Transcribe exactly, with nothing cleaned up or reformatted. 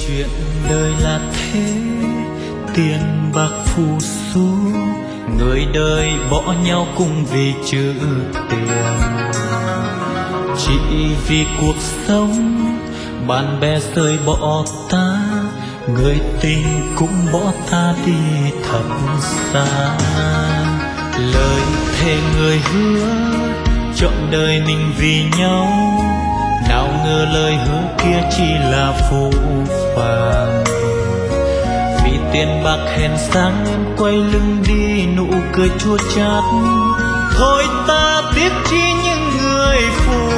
Chuyện đời là thế, tiền bạc phù du, người đời bỏ nhau cùng vì chữ tiền. Chỉ vì cuộc sống, bạn bè rời bỏ ta, người tình cũng bỏ ta đi thật xa. Lời thề người hứa, trọn đời mình vì nhau, nào ngờ lời hứa kia chỉ là phũ phàng. Vì tiền bạc hèn sang em quay lưng đi, nụ cười chua chát. Thôi ta tiếc chi những người phù